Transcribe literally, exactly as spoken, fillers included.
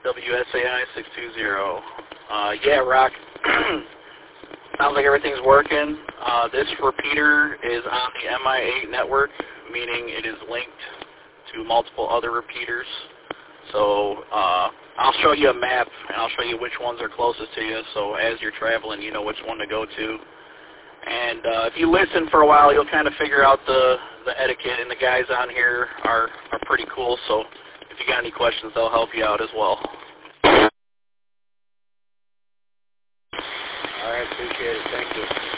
W S A I six two zero. Uh, yeah, Rock. Sounds like everything's working. Uh, this repeater is on the M I eight network, meaning it is linked to multiple other repeaters. So uh, I'll show you a map, and I'll show you which ones are closest to you, so as you're traveling, you know which one to go to. And uh, if you listen for a while, you'll kind of figure out the, the etiquette, and the guys on here are, are pretty cool, so if you got any questions, they'll help you out as well. All right, appreciate it. Thank you.